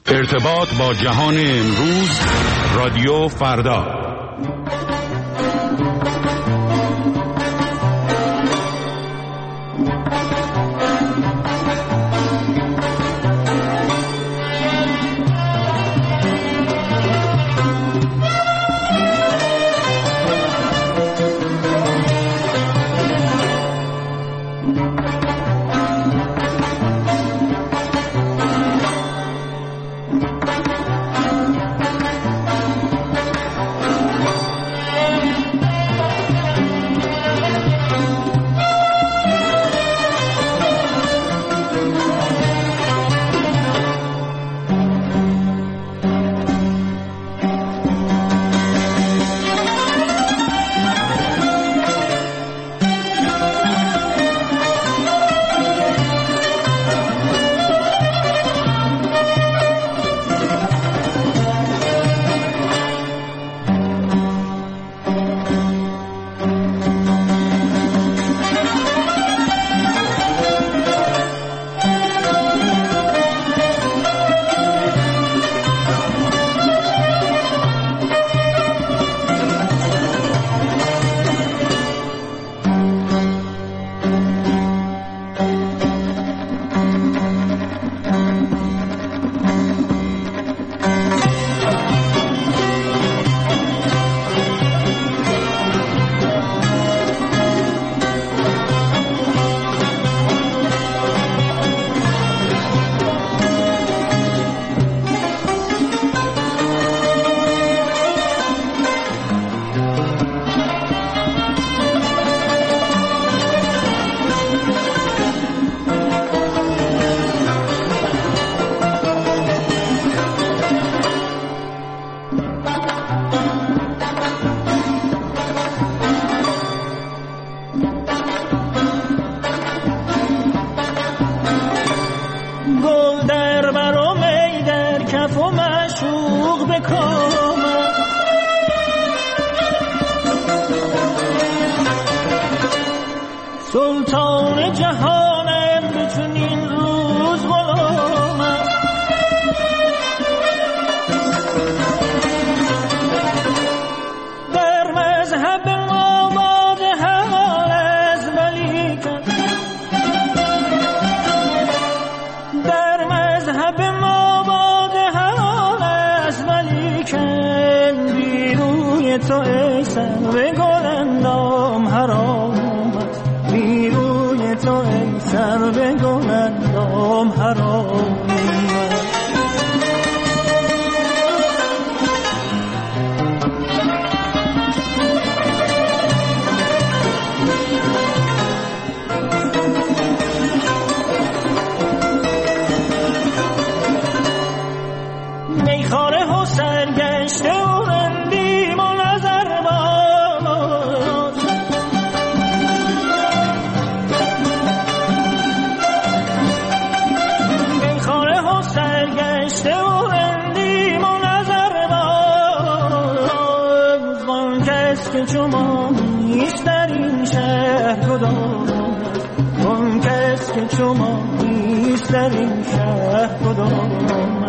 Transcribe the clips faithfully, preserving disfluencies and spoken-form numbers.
ارتباط با جهان امروز، رادیو فردا. سلطان جهانم بتونین روز غلامم، در مذهب ما باد حلال از ولیکن، در مذهب ما باد حلال از ولیکن، بیروی تو ای سر گلندام حرام، تو ای سر به گلندام حرام. میخاره و سرگشته و رندیم و نظر باز، میخاره و سرگشته و رندیم و نظر باز، وان کس که شما نیست در این شهر کدام، وان کس که شما نیست در این شهر کدام.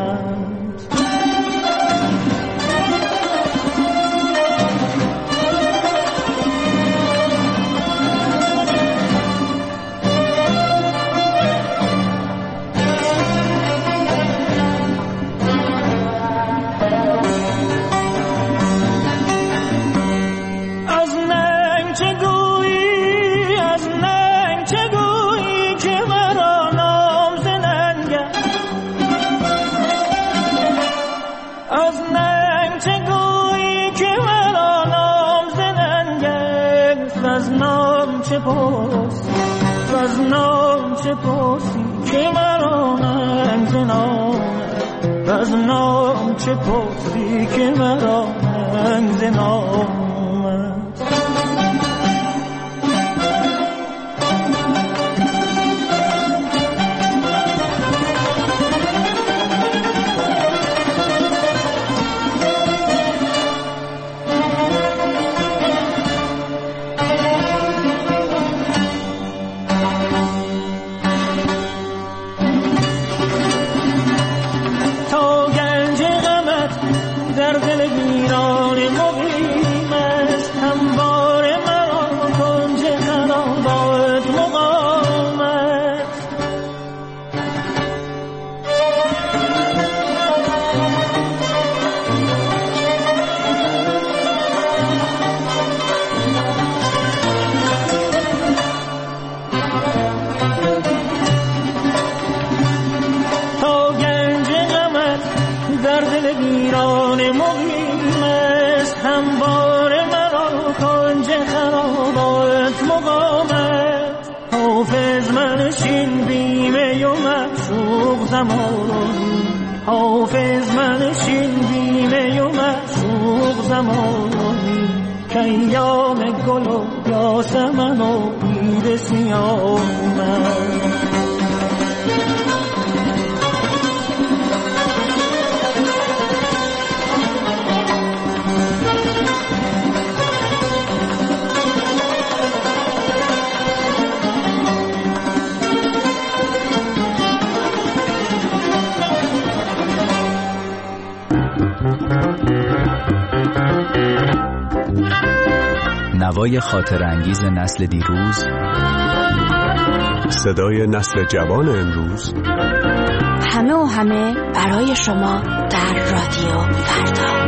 از نام چه پرسی که مرا ننگ ز نام، از نام چه پرسی که مرا ننگ ز نام. تا زمانی حافظ منشین بیمه و معشوق زمانی که ایام گل و یاسمن و عید سیاه من نوای خاطر انگیز نسل دیروز، صدای نسل جوان امروز، همه و همه برای شما در رادیو فردا.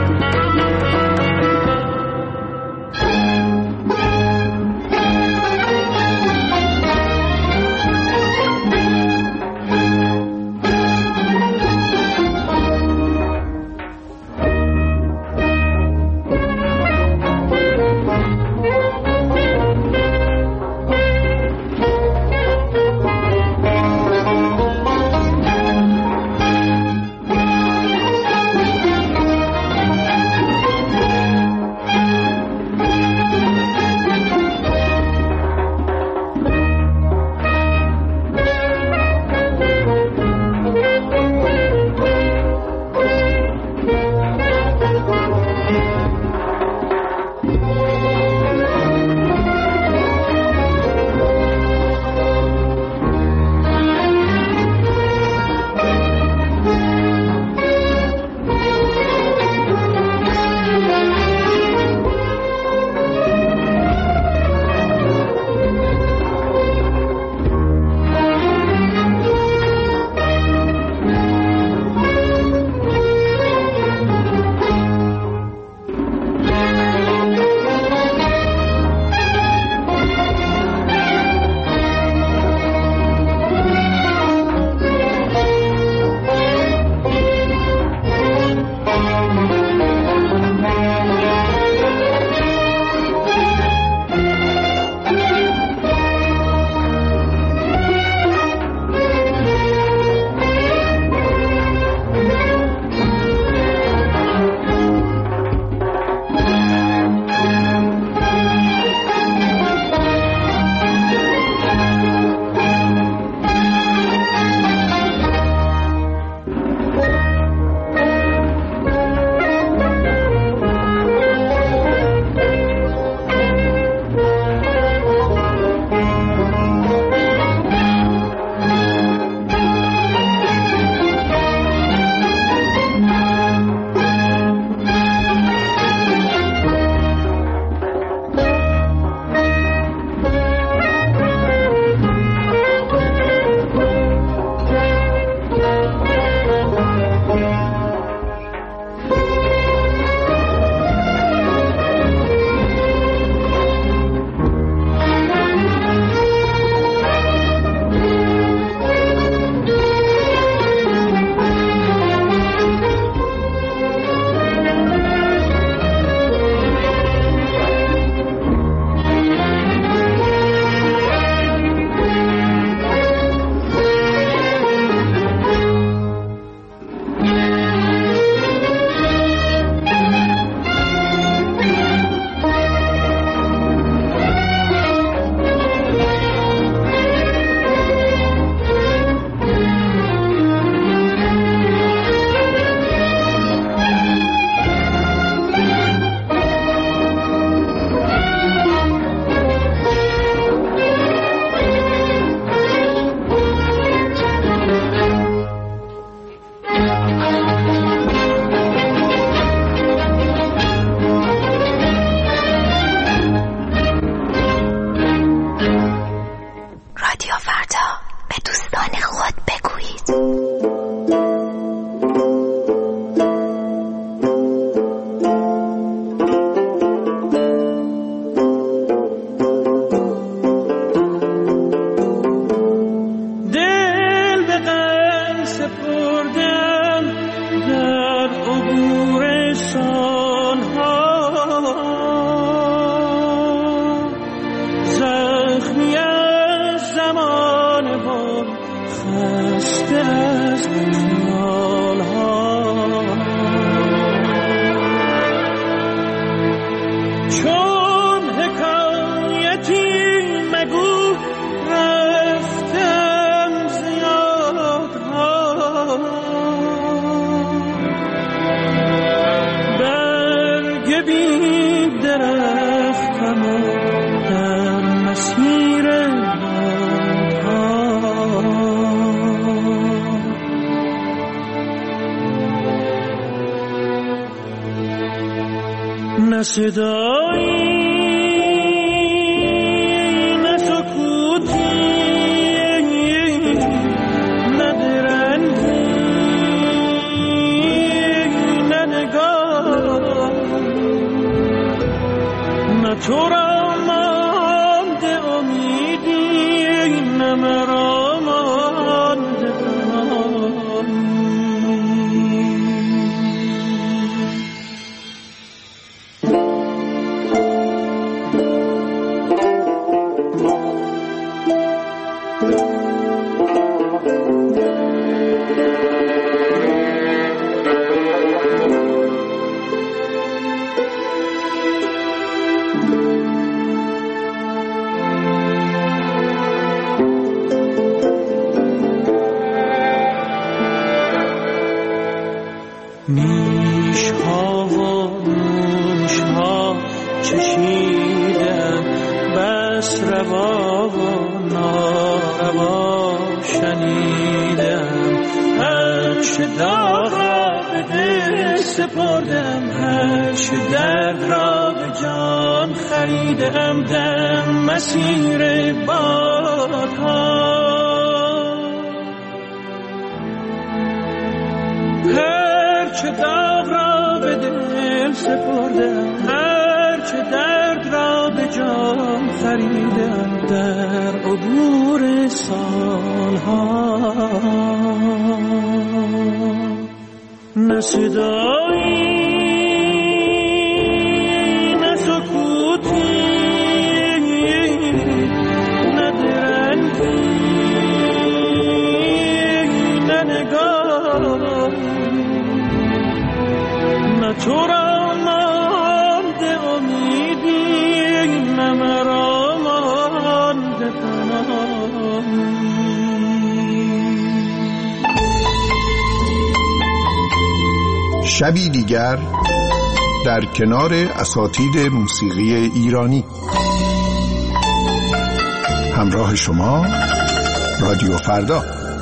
زخمی از زمان بود خسته نه صدایی نه سکوتی نه درنگی نه نگاه نه تو را مانده امیدی نه مرا مانده پناهی. نیش ها و نوش ها چشیدم بس روا و ناروا شنیدم، هرچه داغ را به دل سپردم، هرچه درد را به جان خریدم در مسیر بادها. هرچه داغ را به دل سپردم، هرچه درد را به جان خریدم در عبور سالها. نه صدایی نه سکوتی نه درنگی نه نگاه نه تو را مانده امیدی نه مرا مانده پناهی. شبی دیگر در کنار اساتید موسیقی ایرانی. همراه شما رادیو فردا.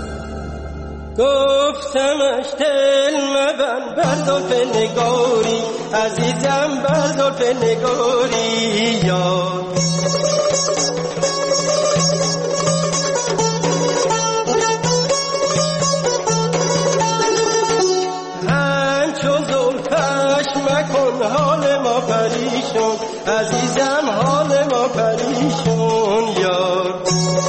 گفتمش دل مبند بر زلف نگاری، عزیزم بر زلف نگاری یاد. همچون زلفش مکن حال ما پریشون، عزیزم حال ما پریشون یاد.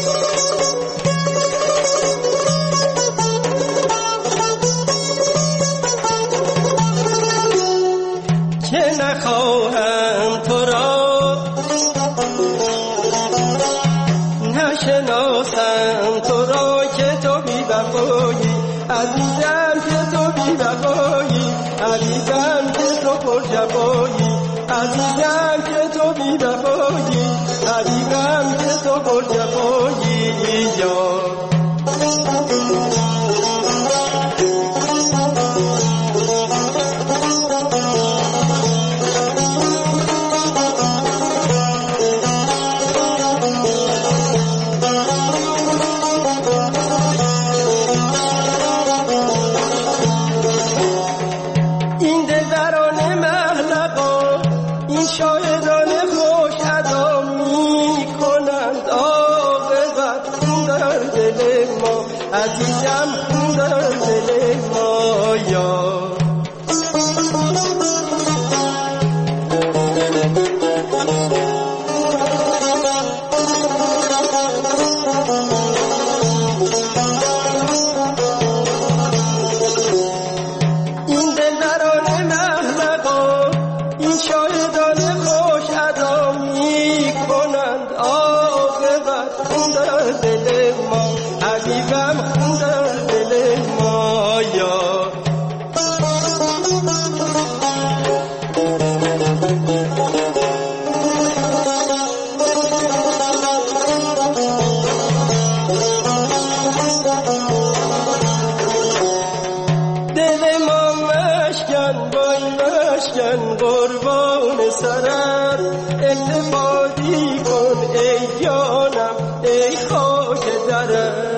نخواهم تو را نشناسم تو را که تو بی وفایی، عزیزم که تو بی وفایی، عزیزم که تو پر جفایی، عزیزم که تو بی وفایی، عزیزم که تو پر جفایی یا. عزیزم دل ما مشکن بای مشکن قربان سرت التفاتی کن ای جانم ای خاک درت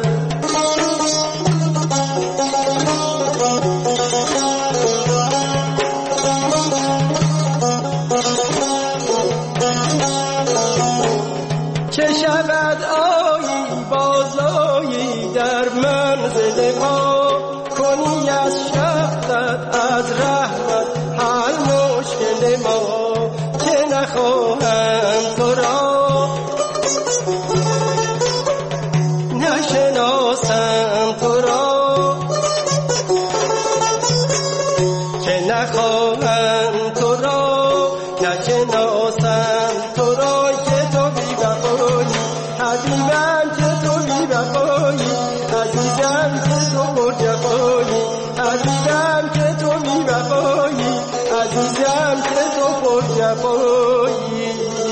چه شود آیی بازایی در منزل ما کنی از شهرت از رحمت حل مشکل ما که نخواهم تو را نشناسم تو را که نخواهم تو را نشناسم تو را که تو بی وفایی حبیبم که تو بی وفایی عزیزم که تو پرجفایی عزیزم که تو بی وفایی عزیزم که تو پرجفایی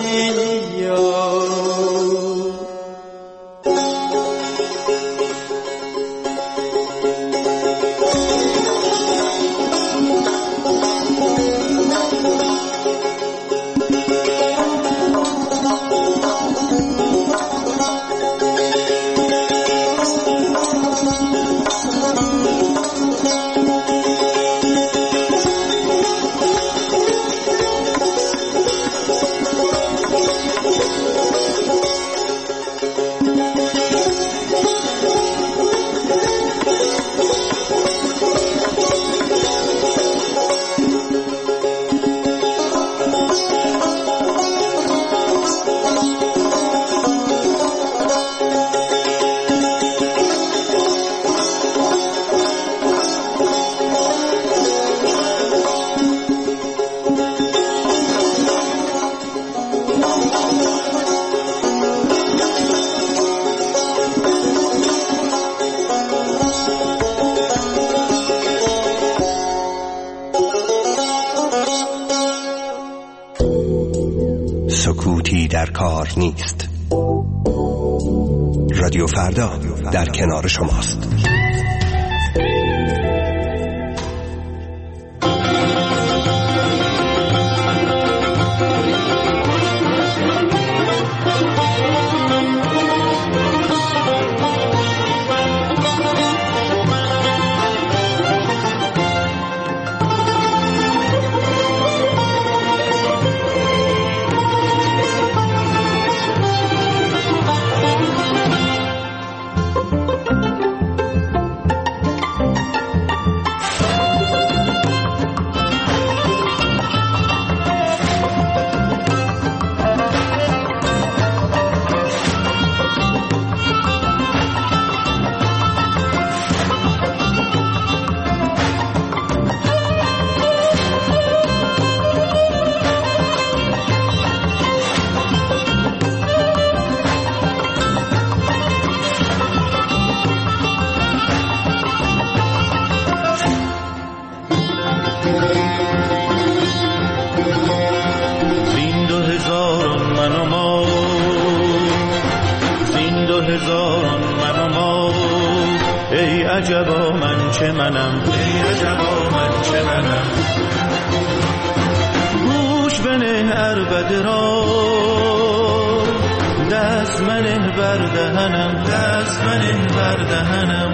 سکوتی در کار نیست. رادیو فردا در کنار شماست. عجبا من چه منم ای عجبا من چه منم گوش بنه عربده را دست منه بر دهنم دست منه بر دهنم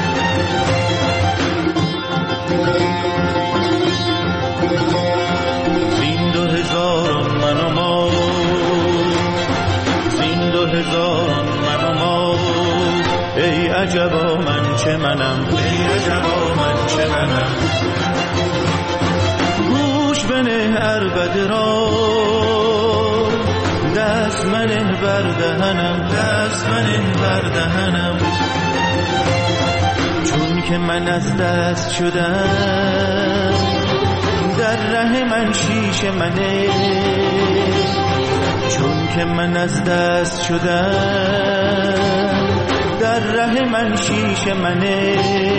زین دو هزاران من و ما زین دو هزاران من و ما ای عجبا من چه منم ای عجبا من چه منم گوش بنه عربده را دست منه بر دهنم دست منه بر دهنم چون که من از دست شدم در ره من شیش منه چون که من از دست شدم در ره من شیش منه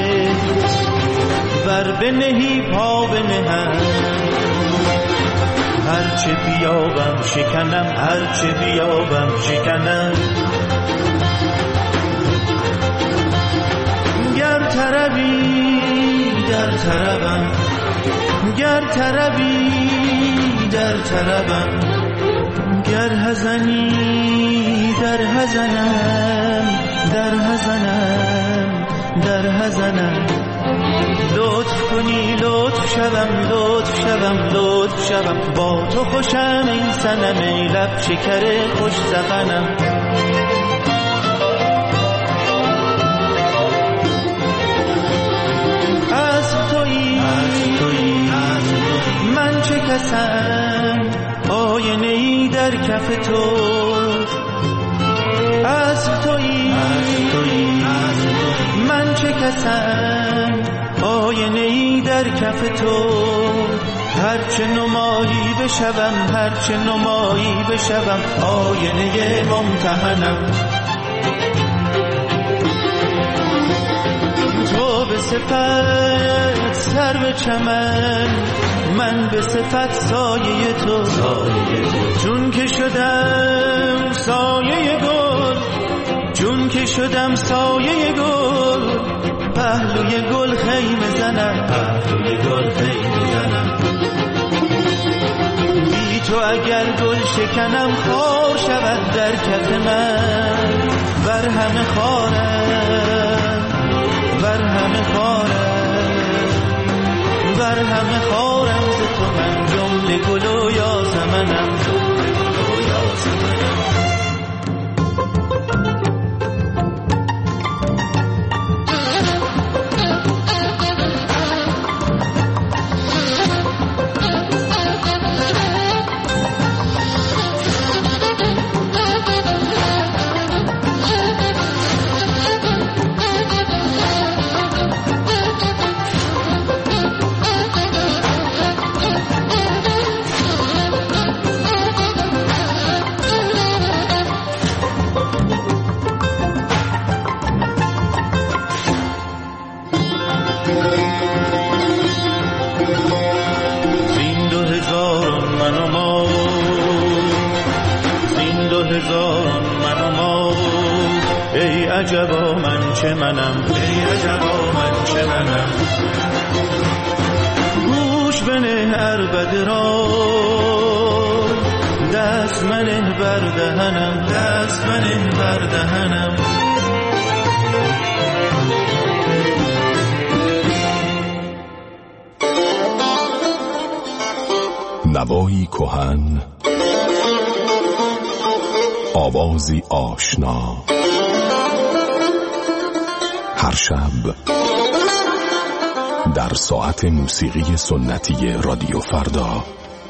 بر بنهی پا بنهم هرچه بیابم شکنم هرچه بیابم شکنم گر طربی در در طربم، گر طربی در طربم، گر حزنی در حزنم، در حزنم در حزنم. لطف کنی لطف شوم، لطف شوم، لطف شوم، با تو خوشم این صنم، ای لب شکر خوش سخنم. از تویی من چه کسم، آینه‌ای در کف تو. از تویی من چه کسم، آینه‌ای در کف تو. هرچه نمایی بشوم، هرچه نمایی بشوم، آینه ممتحنم. تو به صفت سر به چمن، من به صفت سایه تو. چون که شدم سایه گل، چون که شدم سایه گل، پهلوی گل خیمه زنم، پهلوی گل خیمه زنم. بی تو اگر گل شکنم خار شود در کف من، بر همه خارم، بر همه خارم، بر همه خارم. ز تو من جمله گل و یاسمنم، جمله گل و یاسمنم. ای عجبا من چه منم، ای عجبا من چه منم. گوش بنه عربده را، دست منه بر دهنم، دست منه بر دهنم. نوایی کهن، آوازی آشنا، هر شب در ساعت موسیقی سنتی رادیو فردا.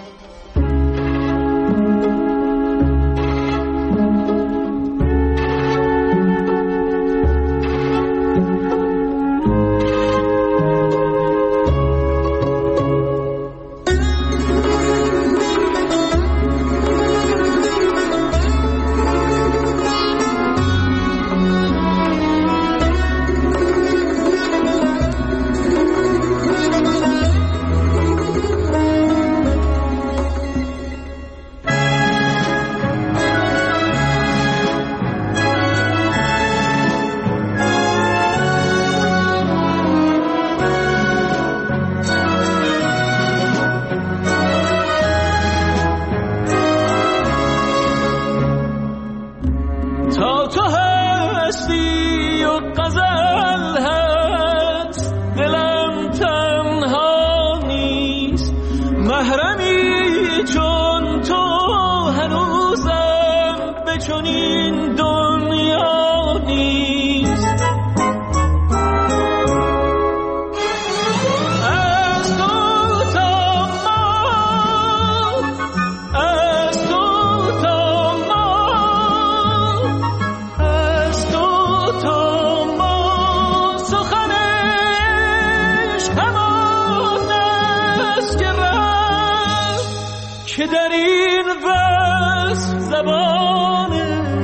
که در این وصف زبان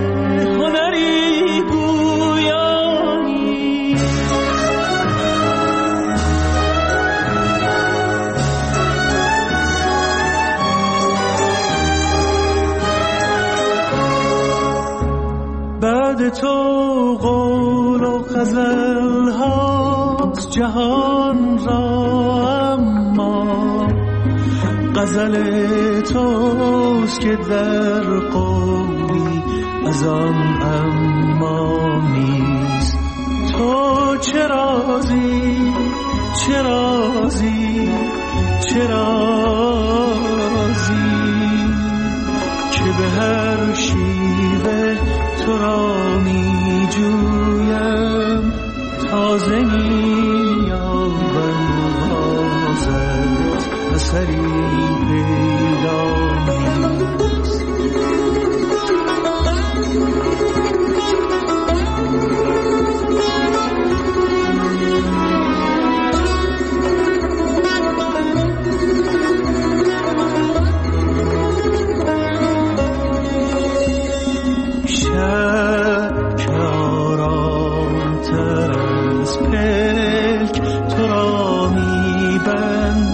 هنری گویانی بعد تو قول و غزل هاست جهان را غزل توست که در قولی از آن اما نیست. تو چه رازی چه رازی چه رازی که به هر شیوه تو را می جویم، تازه می یابم بازت اثری پیدا نیست. تو را می بند